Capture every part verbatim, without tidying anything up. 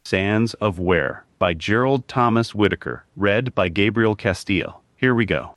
Sands of Ware by Gerald Thomas Whitaker, read by Gabriel Castile. Here we go.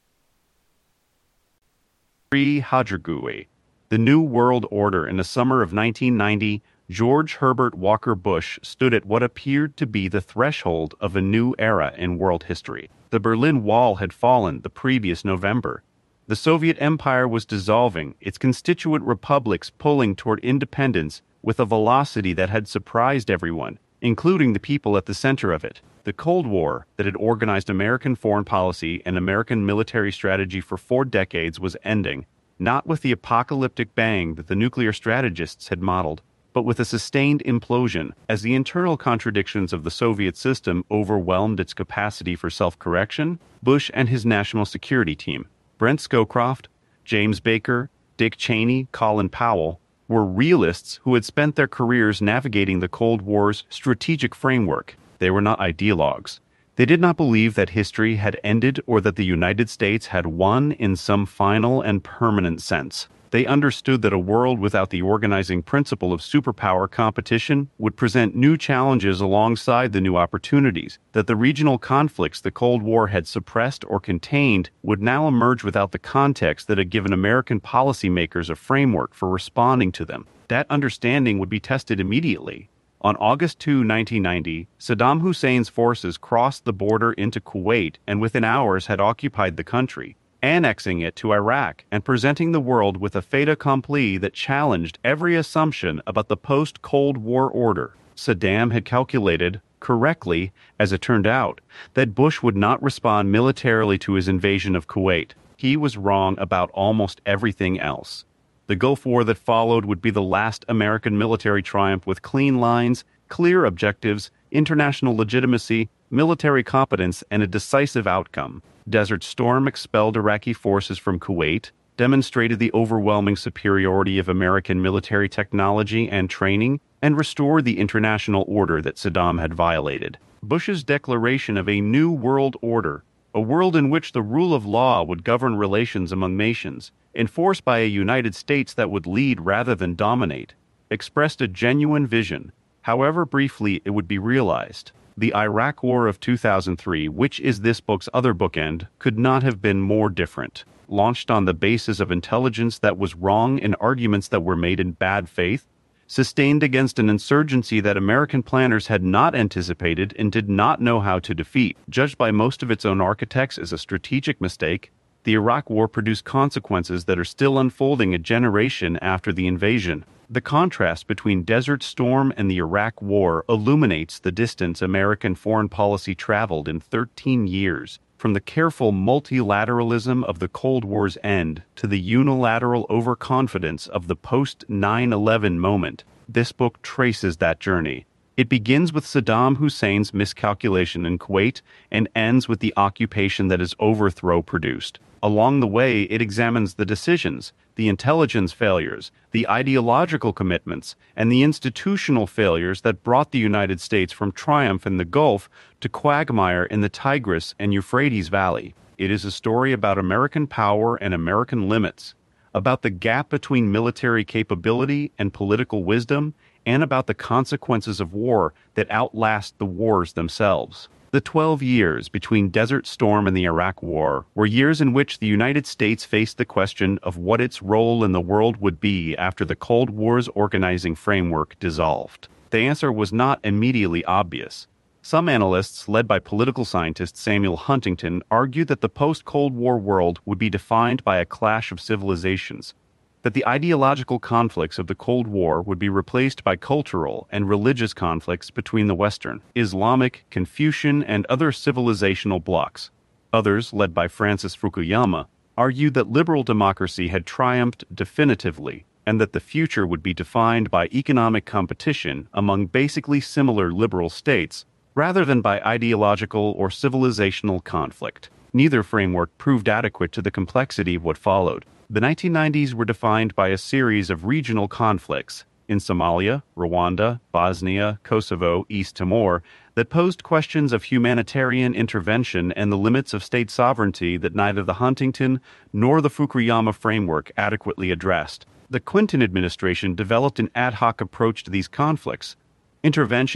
Pre-Hadragui, the New World Order. In the summer of nineteen ninety, George Herbert Walker Bush stood at what appeared to be the threshold of a new era in world history. The Berlin Wall had fallen the previous November. The Soviet Empire was dissolving, its constituent republics pulling toward independence with a velocity that had surprised everyone, including the people at the center of it. The Cold War, that had organized American foreign policy and American military strategy for four decades, was ending, not with the apocalyptic bang that the nuclear strategists had modeled, but with a sustained implosion, as the internal contradictions of the Soviet system overwhelmed its capacity for self-correction. Bush and his national security team, Brent Scowcroft, James Baker, Dick Cheney, Colin Powell, were realists who had spent their careers navigating the Cold War's strategic framework. They were not ideologues. They did not believe that history had ended or that the United States had won in some final and permanent sense. They understood that a world without the organizing principle of superpower competition would present new challenges alongside the new opportunities, that the regional conflicts the Cold War had suppressed or contained would now emerge without the context that had given American policymakers a framework for responding to them. That understanding would be tested immediately. On August second, nineteen ninety, Saddam Hussein's forces crossed the border into Kuwait and within hours had occupied the country, annexing it to Iraq and presenting the world with a fait accompli that challenged every assumption about the post-Cold War order. Saddam had calculated, correctly, as it turned out, that Bush would not respond militarily to his invasion of Kuwait. He was wrong about almost everything else. The Gulf War that followed would be the last American military triumph with clean lines, clear objectives, international legitimacy, military competence, and a decisive outcome. Desert Storm expelled Iraqi forces from Kuwait, demonstrated the overwhelming superiority of American military technology and training, and restored the international order that Saddam had violated. Bush's declaration of a new world order, a world in which the rule of law would govern relations among nations, enforced by a United States that would lead rather than dominate, expressed a genuine vision, however briefly it would be realized. The Iraq War of two thousand three, which is this book's other bookend, could not have been more different. Launched on the basis of intelligence that was wrong and arguments that were made in bad faith, sustained against an insurgency that American planners had not anticipated and did not know how to defeat. Judged by most of its own architects as a strategic mistake, the Iraq War produced consequences that are still unfolding a generation after the invasion. The contrast between Desert Storm and the Iraq War illuminates the distance American foreign policy traveled in thirteen years, from the careful multilateralism of the Cold War's end to the unilateral overconfidence of the post nine eleven moment. This book traces that journey. It begins with Saddam Hussein's miscalculation in Kuwait and ends with the occupation that his overthrow produced. Along the way, it examines the decisions, the intelligence failures, the ideological commitments, and the institutional failures that brought the United States from triumph in the Gulf to quagmire in the Tigris and Euphrates Valley. It is a story about American power and American limits, about the gap between military capability and political wisdom, and about the consequences of war that outlast the wars themselves. The twelve years between Desert Storm and the Iraq War were years in which the United States faced the question of what its role in the world would be after the Cold War's organizing framework dissolved. The answer was not immediately obvious. Some analysts, led by political scientist Samuel Huntington, argued that the post-Cold War world would be defined by a clash of civilizations, that the ideological conflicts of the Cold War would be replaced by cultural and religious conflicts between the Western, Islamic, Confucian, and other civilizational blocs. Others, led by Francis Fukuyama, argued that liberal democracy had triumphed definitively and that the future would be defined by economic competition among basically similar liberal states rather than by ideological or civilizational conflict. Neither framework proved adequate to the complexity of what followed. The nineteen nineties were defined by a series of regional conflicts in Somalia, Rwanda, Bosnia, Kosovo, East Timor that posed questions of humanitarian intervention and the limits of state sovereignty that neither the Huntington nor the Fukuyama framework adequately addressed. The Clinton administration developed an ad hoc approach to these conflicts. Intervention